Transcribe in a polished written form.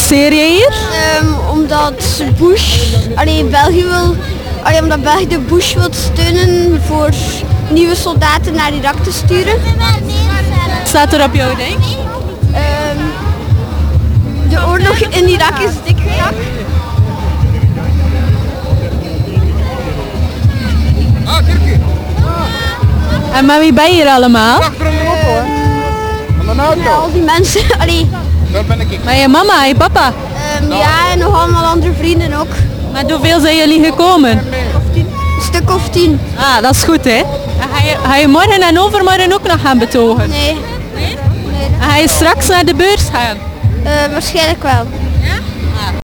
interesseer jij hier? Omdat Bush, België wil, omdat België de Bush wil steunen voor nieuwe soldaten naar Irak te sturen. Wat staat er op jouw ding? De oorlog in Irak is dik gerak. En met wie ben je hier allemaal? Ja, al die mensen, Met je mama en je papa? ja, en nog allemaal andere vrienden ook. Met hoeveel zijn jullie gekomen? Een stuk of 10. Ah, dat is goed hè. En ga je morgen en overmorgen ook nog gaan betogen? Nee, En ga je straks naar de beurs gaan? waarschijnlijk wel.